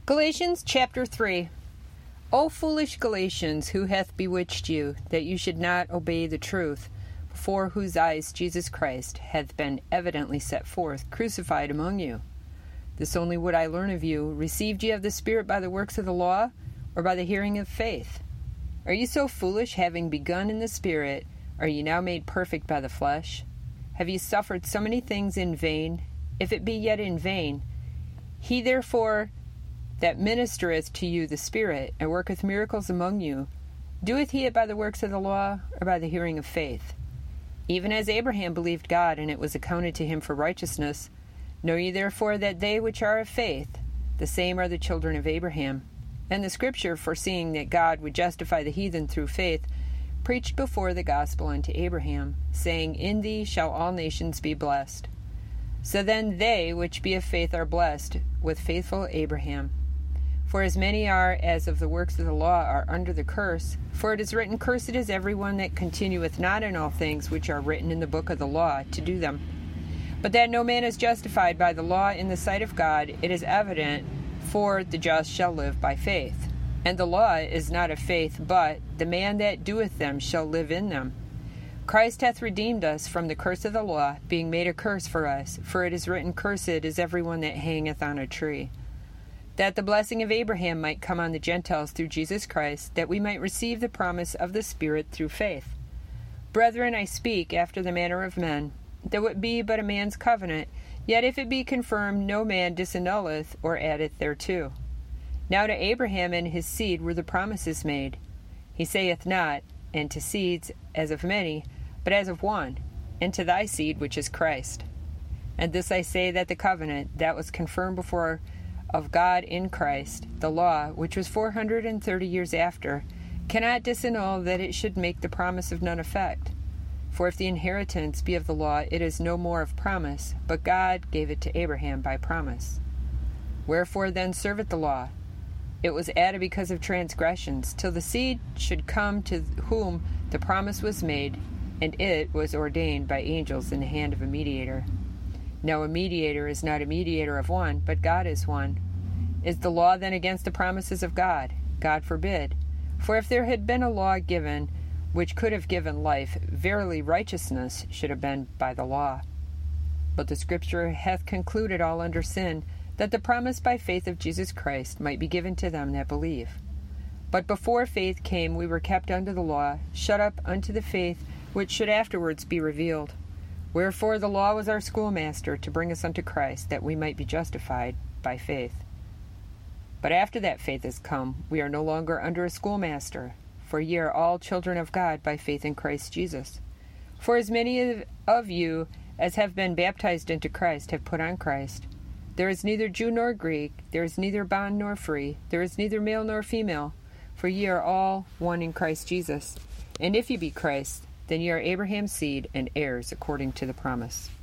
Galatians chapter 3. O foolish Galatians, who hath bewitched you, that you should not obey the truth, before whose eyes Jesus Christ hath been evidently set forth, crucified among you? This only would I learn of you, received ye of the Spirit by the works of the law, or by the hearing of faith? Are ye so foolish, having begun in the Spirit, are ye now made perfect by the flesh? Have ye suffered so many things in vain? If it be yet in vain, he therefore that ministereth to you the Spirit, and worketh miracles among you, doeth he it by the works of the law, or by the hearing of faith? Even as Abraham believed God, and it was accounted to him for righteousness. Know ye therefore that they which are of faith, the same are the children of Abraham. And the Scripture, foreseeing that God would justify the heathen through faith, preached before the gospel unto Abraham, saying, In thee shall all nations be blessed. So then they which be of faith are blessed with faithful Abraham. For as many are as of the works of the law are under the curse, for it is written, Cursed is every one that continueth not in all things which are written in the book of the law, to do them. But that no man is justified by the law in the sight of God, it is evident, for the just shall live by faith. And the law is not of faith, but the man that doeth them shall live in them. Christ hath redeemed us from the curse of the law, being made a curse for us, for it is written, Cursed is every one that hangeth on a tree. That the blessing of Abraham might come on the Gentiles through Jesus Christ, that we might receive the promise of the Spirit through faith. Brethren, I speak after the manner of men, though it be but a man's covenant, yet if it be confirmed, no man disannulleth or addeth thereto. Now to Abraham and his seed were the promises made. He saith not, and to seeds as of many, but as of one, and to thy seed which is Christ. And this I say, that the covenant that was confirmed before of God in Christ, the law, which was 430 years after, cannot disannul that it should make the promise of none effect. For if the inheritance be of the law, it is no more of promise, but God gave it to Abraham by promise. Wherefore then serveth the law? It was added because of transgressions, till the seed should come to whom the promise was made, and it was ordained by angels in the hand of a mediator. Now a mediator is not a mediator of one, but God is one. Is the law then against the promises of God? God forbid. For if there had been a law given, which could have given life, verily righteousness should have been by the law. But the Scripture hath concluded all under sin, that the promise by faith of Jesus Christ might be given to them that believe. But before faith came, we were kept under the law, shut up unto the faith which should afterwards be revealed. Wherefore the law was our schoolmaster, to bring us unto Christ, that we might be justified by faith. But after that faith is come, we are no longer under a schoolmaster, for ye are all children of God by faith in Christ Jesus. For as many of you as have been baptized into Christ have put on Christ. There is neither Jew nor Greek, there is neither bond nor free, there is neither male nor female, for ye are all one in Christ Jesus. And if ye be Christ, then ye are Abraham's seed and heirs according to the promise.